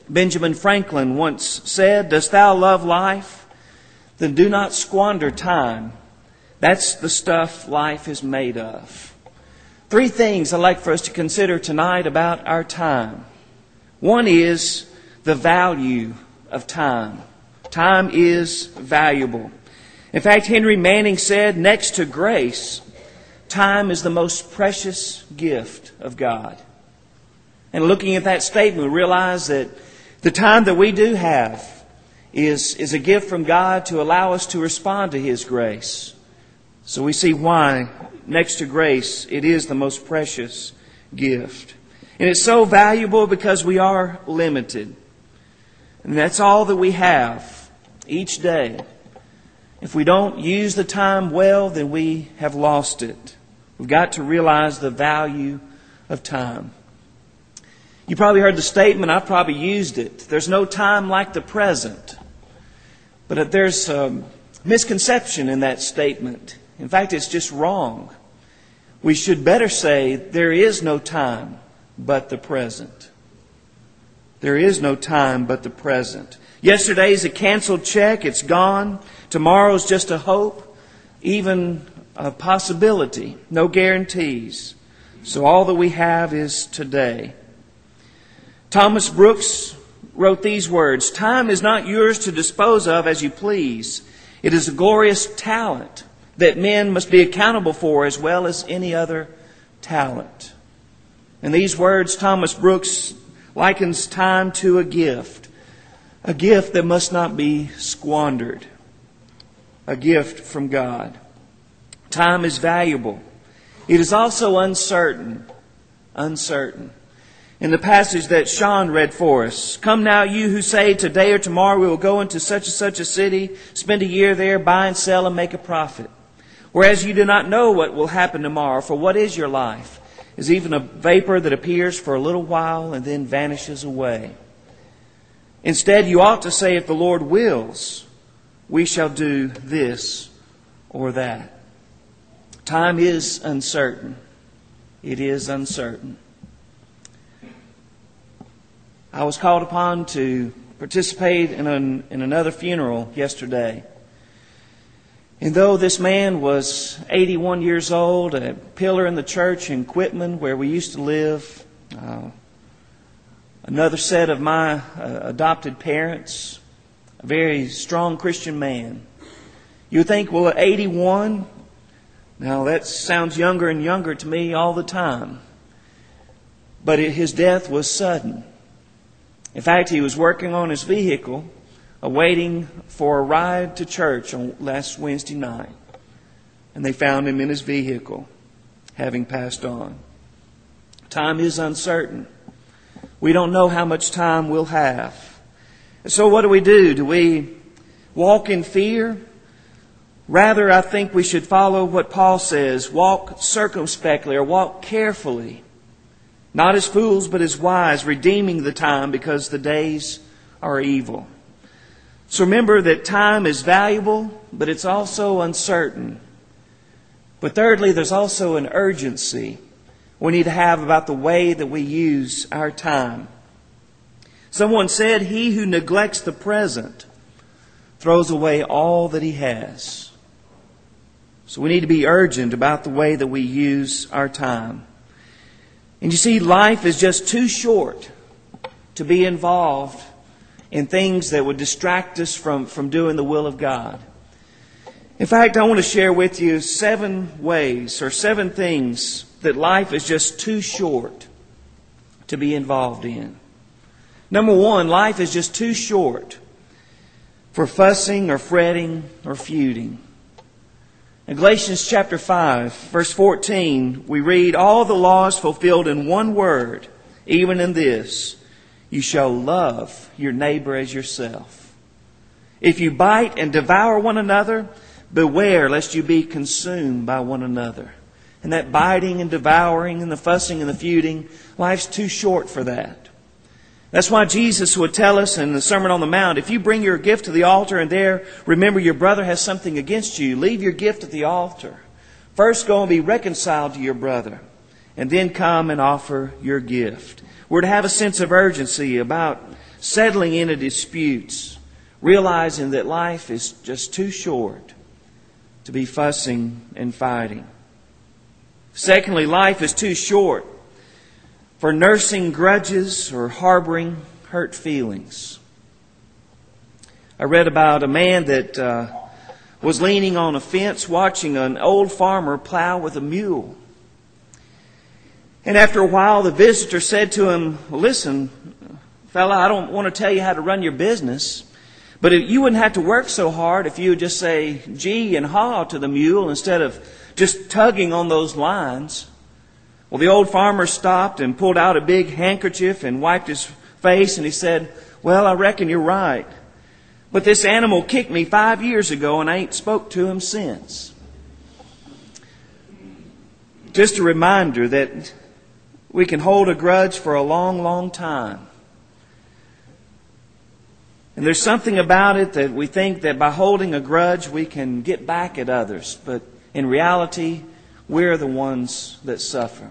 Benjamin Franklin once said, "Dost thou love life? Then do not squander time. That's the stuff life is made of." 3 things I'd like for us to consider tonight about our time. One is the value of time. Time is valuable. In fact, Henry Manning said, next to grace, time is the most precious gift of God. And looking at that statement, we realize that the time that we do have is a gift from God to allow us to respond to His grace. So we see why, next to grace, it is the most precious gift. And it's so valuable because we are limited. And that's all that we have each day. If we don't use the time well, then we have lost it. We've got to realize the value of time. You probably heard the statement, I've probably used it. There's no time like the present. But there's a misconception in that statement. In fact, it's just wrong. We should better say, there is no time but the present. There is no time but the present. Yesterday's a canceled check. It's gone. Tomorrow's just a hope, even a possibility. No guarantees. So all that we have is today. Thomas Brooks wrote these words, "Time is not yours to dispose of as you please. It is a glorious talent that men must be accountable for as well as any other talent." In these words, Thomas Brooks likens time to a gift that must not be squandered, a gift from God. Time is valuable. It is also uncertain. In the passage that Sean read for us, "Come now, you who say, today or tomorrow we will go into such and such a city, spend a year there, buy and sell and make a profit. Whereas you do not know what will happen tomorrow, for what is your life? Is even a vapor that appears for a little while and then vanishes away. Instead, you ought to say, if the Lord wills, we shall do this or that." Time is uncertain. It is uncertain. I was called upon to participate in another funeral yesterday. And though this man was 81 years old, a pillar in the church in Quitman where we used to live, another set of my adopted parents, a very strong Christian man. You would think, well, at 81, now that sounds younger and younger to me all the time. But his death was sudden. In fact, he was working on his vehicle, awaiting for a ride to church on last Wednesday night. And they found him in his vehicle, having passed on. Time is uncertain. We don't know how much time we'll have. So what do? Do we walk in fear? Rather, I think we should follow what Paul says, walk circumspectly or walk carefully. Not as fools, but as wise, redeeming the time because the days are evil. So remember that time is valuable, but it's also uncertain. But thirdly, there's also an urgency we need to have about the way that we use our time. Someone said, he who neglects the present throws away all that he has. So we need to be urgent about the way that we use our time. And you see, life is just too short to be involved in things that would distract us from doing the will of God. In fact, I want to share with you 7 ways or 7 things that life is just too short to be involved in. Number 1, life is just too short for fussing or fretting or feuding. In Galatians chapter 5, verse 14, we read, all the laws fulfilled in one word, even in this, you shall love your neighbor as yourself. If you bite and devour one another, beware lest you be consumed by one another. And that biting and devouring and the fussing and the feuding, life's too short for that. That's why Jesus would tell us in the Sermon on the Mount, if you bring your gift to the altar and there remember your brother has something against you, leave your gift at the altar. First go and be reconciled to your brother, and then come and offer your gift. We're to have a sense of urgency about settling into disputes, realizing that life is just too short to be fussing and fighting. Secondly, life is too short for nursing grudges or harboring hurt feelings. I read about a man that was leaning on a fence watching an old farmer plow with a mule. And after a while, the visitor said to him, "Listen, fella, I don't want to tell you how to run your business, but you wouldn't have to work so hard if you would just say gee and haw to the mule instead of just tugging on those lines." Well, the old farmer stopped and pulled out a big handkerchief and wiped his face, and he said, "Well, I reckon you're right. But this animal kicked me 5 years ago, and I ain't spoke to him since." Just a reminder that we can hold a grudge for a long, long time. And there's something about it that we think that by holding a grudge we can get back at others. But in reality, we're the ones that suffer.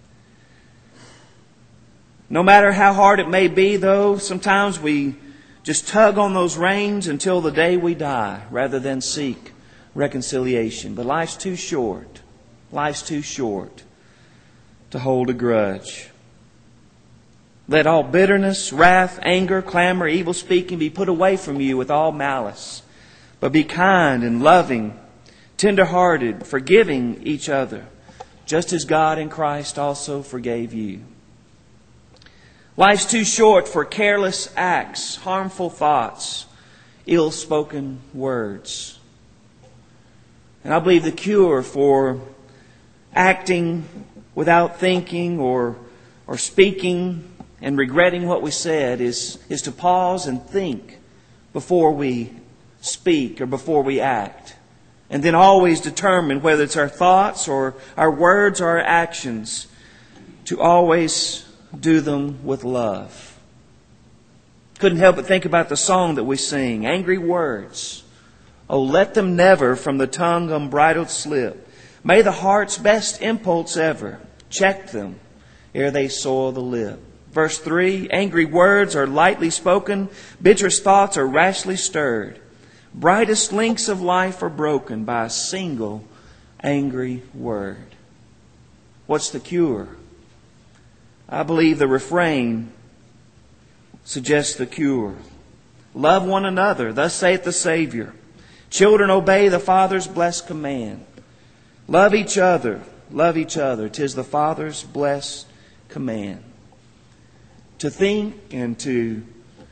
No matter how hard it may be, though, sometimes we just tug on those reins until the day we die rather than seek reconciliation. But life's too short. Life's too short to hold a grudge. Let all bitterness, wrath, anger, clamor, evil speaking be put away from you with all malice. But be kind and loving, tender-hearted, forgiving each other, just as God in Christ also forgave you. Life's too short for careless acts, harmful thoughts, ill-spoken words. And I believe the cure for acting without thinking or speaking and regretting what we said is to pause and think before we speak or before we act. And then always determine whether it's our thoughts or our words or our actions, to always do them with love. Couldn't help but think about the song that we sing, "Angry Words. Oh, let them never from the tongue unbridled slip. May the heart's best impulse ever check them ere they soil the lip." Verse 3, "Angry words are lightly spoken, bitterest thoughts are rashly stirred. Brightest links of life are broken by a single angry word." What's the cure? I believe the refrain suggests the cure. Love one another, thus saith the Savior. Children, obey the Father's blessed command. Love each other, 'tis the Father's blessed command. To think and to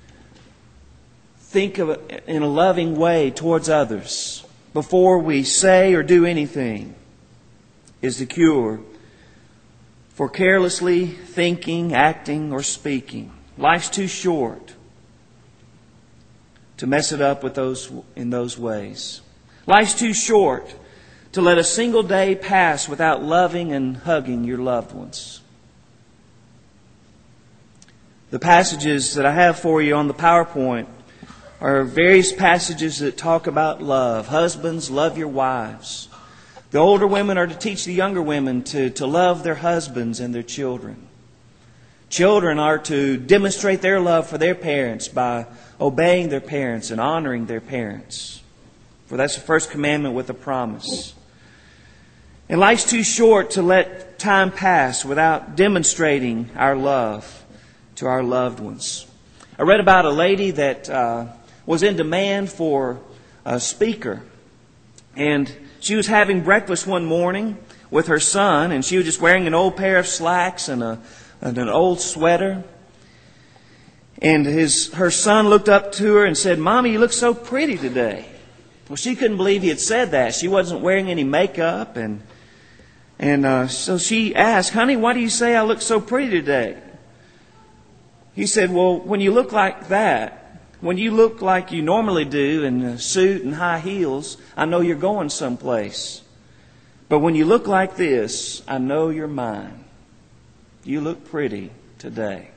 think of it in a loving way towards others before we say or do anything is the cure for carelessly thinking, acting, or speaking. Life's too short to mess it up in those ways. Life's too short to let a single day pass without loving and hugging your loved ones. The passages that I have for you on the PowerPoint are various passages that talk about love. Husbands, love your wives. The older women are to teach the younger women to love their husbands and their children. Children are to demonstrate their love for their parents by obeying their parents and honoring their parents. For that's the first commandment with a promise. And life's too short to let time pass without demonstrating our love to our loved ones. I read about a lady that was in demand for a speaker. And she was having breakfast one morning with her son, and she was just wearing an old pair of slacks and an old sweater. And her son looked up to her and said, "Mommy, you look so pretty today." Well, she couldn't believe he had said that. She wasn't wearing any makeup. And so she asked, "Honey, why do you say I look so pretty today?" He said, "Well, when you look like that, when you look like you normally do in a suit and high heels, I know you're going someplace. But when you look like this, I know you're mine. You look pretty today."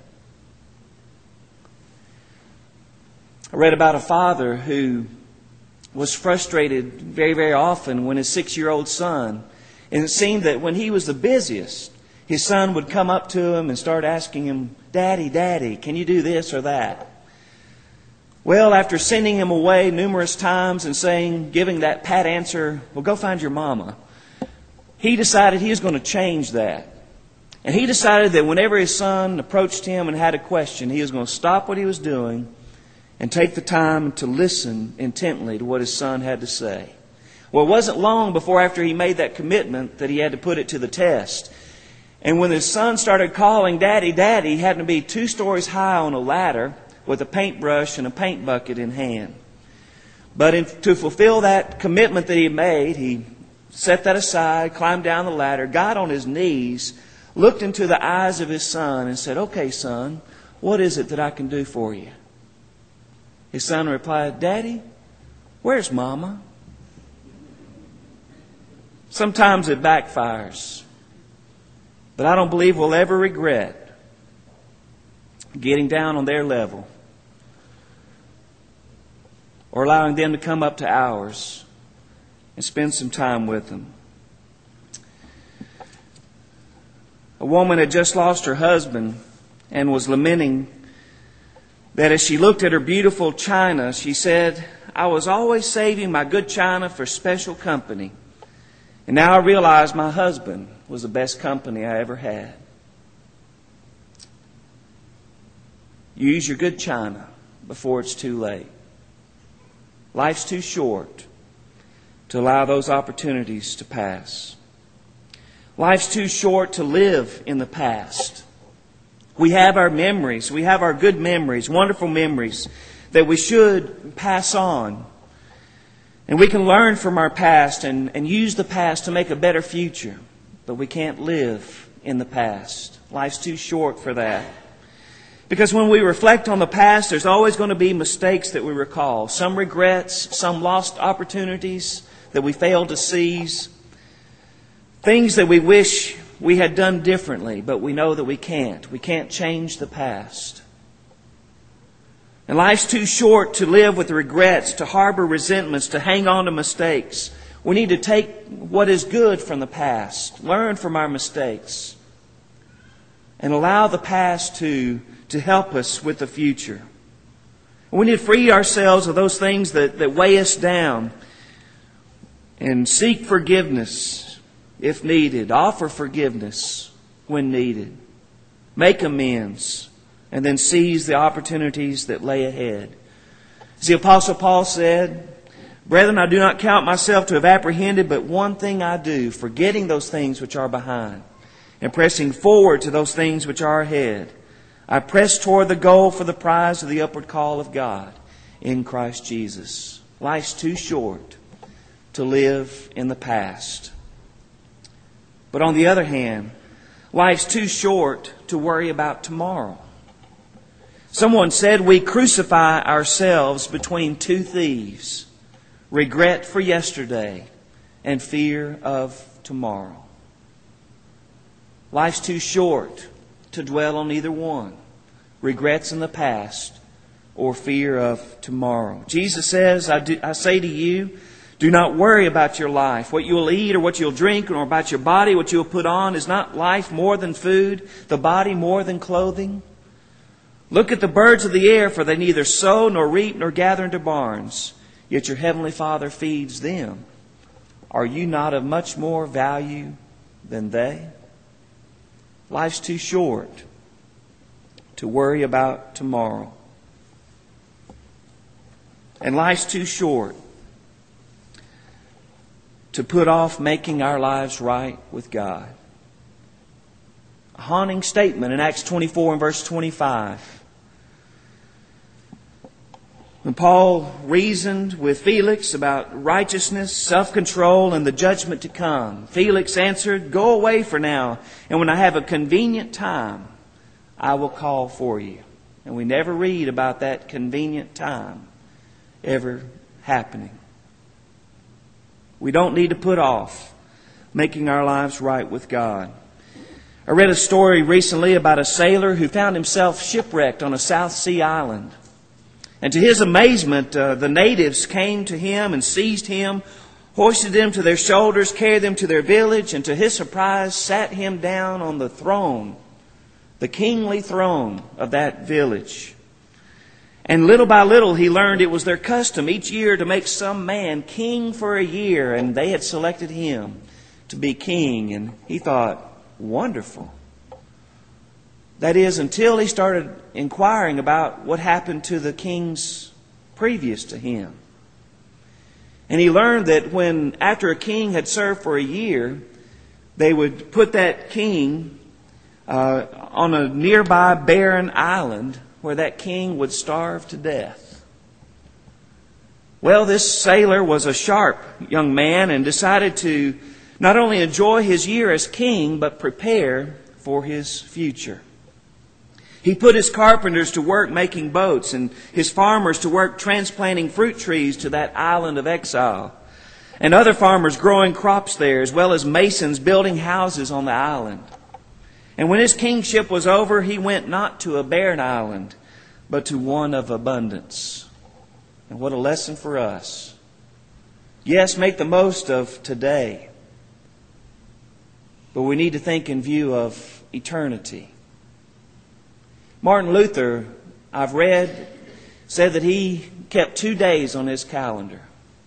I read about a father who was frustrated very, very often when his 6-year-old son, and it seemed that when he was the busiest, his son would come up to him and start asking him, "Daddy, Daddy, can you do this or that?" Well, after sending him away numerous times and giving that pat answer, well, go find your mama, he decided he was going to change that. And he decided that whenever his son approached him and had a question, he was going to stop what he was doing and take the time to listen intently to what his son had to say. Well, it wasn't long before after he made that commitment that he had to put it to the test. And when his son started calling Daddy, Daddy, he happened to be 2 stories high on a ladder with a paintbrush and a paint bucket in hand. But to fulfill that commitment that he made, he set that aside, climbed down the ladder, got on his knees, looked into the eyes of his son and said, "Okay, son, what is it that I can do for you?" His son replied, "Daddy, where's Mama?" Sometimes it backfires, but I don't believe we'll ever regret getting down on their level or allowing them to come up to ours and spend some time with them. A woman had just lost her husband and was lamenting that as she looked at her beautiful china, she said, "I was always saving my good china for special company. And now I realize my husband was the best company I ever had." Use your good china before it's too late. Life's too short to allow those opportunities to pass. Life's too short to live in the past. We have our memories. We have our good memories, wonderful memories that we should pass on. And we can learn from our past and use the past to make a better future. But we can't live in the past. Life's too short for that. Because when we reflect on the past, there's always going to be mistakes that we recall. Some regrets, some lost opportunities that we failed to seize. Things that we wish we had done differently, but we know that we can't. We can't change the past. And life's too short to live with regrets, to harbor resentments, to hang on to mistakes. We need to take what is good from the past, learn from our mistakes, and allow the past to help us with the future. We need to free ourselves of those things that weigh us down and seek forgiveness if needed. Offer forgiveness when needed. Make amends. And then seize the opportunities that lay ahead. As the Apostle Paul said, "Brethren, I do not count myself to have apprehended, but one thing I do, forgetting those things which are behind, and pressing forward to those things which are ahead. I press toward the goal for the prize of the upward call of God in Christ Jesus." Life's too short to live in the past. But on the other hand, life's too short to worry about tomorrow. Someone said we crucify ourselves between 2 thieves: regret for yesterday and fear of tomorrow. Life's too short to dwell on either one: regrets in the past or fear of tomorrow. Jesus says, I say to you, do not worry about your life, what you will eat or what you'll drink, or about your body, what you will put on. Is not life more than food, the body more than clothing? Look at the birds of the air, for they neither sow nor reap nor gather into barns, yet your heavenly Father feeds them. Are you not of much more value than they? Life's too short to worry about tomorrow. And life's too short to put off making our lives right with God. A haunting statement in Acts 24 and verse 25. When Paul reasoned with Felix about righteousness, self-control, and the judgment to come, Felix answered, "Go away for now, and when I have a convenient time, I will call for you." And we never read about that convenient time ever happening. We don't need to put off making our lives right with God. I read a story recently about a sailor who found himself shipwrecked on a South Sea island. And to his amazement, the natives came to him and seized him, hoisted him to their shoulders, carried them to their village, and to his surprise sat him down on the throne, the kingly throne of that village. And little by little he learned it was their custom each year to make some man king for a year, and they had selected him to be king. And he thought, wonderful. That is, until he started inquiring about what happened to the kings previous to him. And he learned that when, after a king had served for a year, they would put that king on a nearby barren island where that king would starve to death. Well, this sailor was a sharp young man and decided to not only enjoy his year as king, but prepare for his future. He put his carpenters to work making boats and his farmers to work transplanting fruit trees to that island of exile, and other farmers growing crops there, as well as masons building houses on the island. And when his kingship was over, he went not to a barren island, but to one of abundance. And what a lesson for us. Yes, make the most of today, but we need to think in view of eternity. Martin Luther, I've read, said that he kept 2 days on his calendar.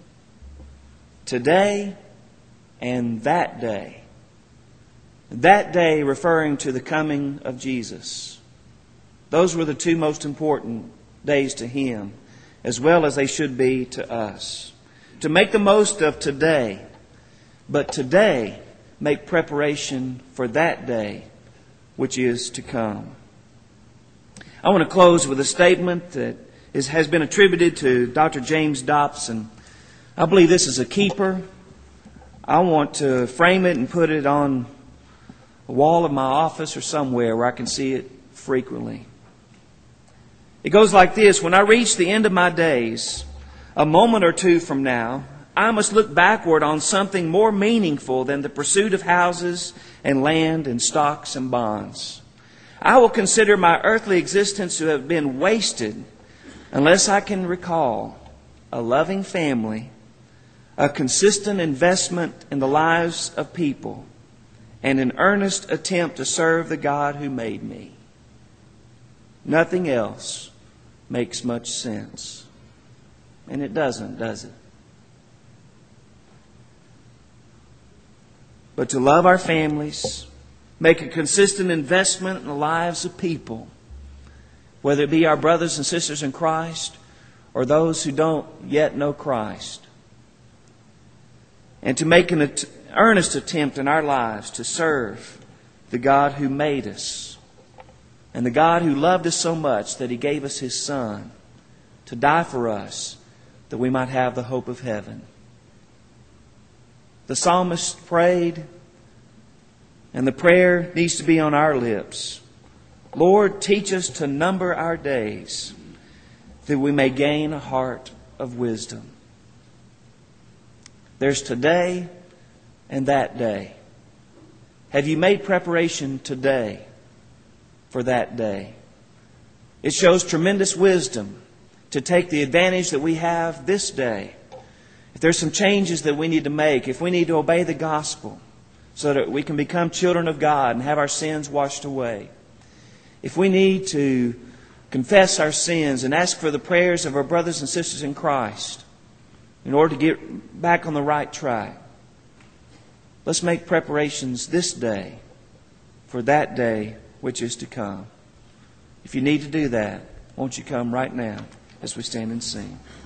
Today and that day. That day referring to the coming of Jesus. Those were the two most important days to him, as well as they should be to us. To make the most of today, but today make preparation for that day which is to come. I want to close with a statement that has been attributed to Dr. James Dobson. I believe this is a keeper. I want to frame it and put it on a wall of my office or somewhere where I can see it frequently. It goes like this: when I reach the end of my days, a moment or two from now, I must look backward on something more meaningful than the pursuit of houses and land and stocks and bonds. I will consider my earthly existence to have been wasted unless I can recall a loving family, a consistent investment in the lives of people, and an earnest attempt to serve the God who made me. Nothing else makes much sense. And it doesn't, does it? But to love our families, make a consistent investment in the lives of people, whether it be our brothers and sisters in Christ or those who don't yet know Christ. And to make an earnest attempt in our lives to serve the God who made us and the God who loved us so much that He gave us His Son to die for us that we might have the hope of heaven. The psalmist prayed, and the prayer needs to be on our lips. Lord, teach us to number our days that we may gain a heart of wisdom. There's today and that day. Have you made preparation today for that day? It shows tremendous wisdom to take the advantage that we have this day. If there's some changes that we need to make, if we need to obey the gospel so that we can become children of God and have our sins washed away, if we need to confess our sins and ask for the prayers of our brothers and sisters in Christ in order to get back on the right track, let's make preparations this day for that day which is to come. If you need to do that, won't you come right now as we stand and sing?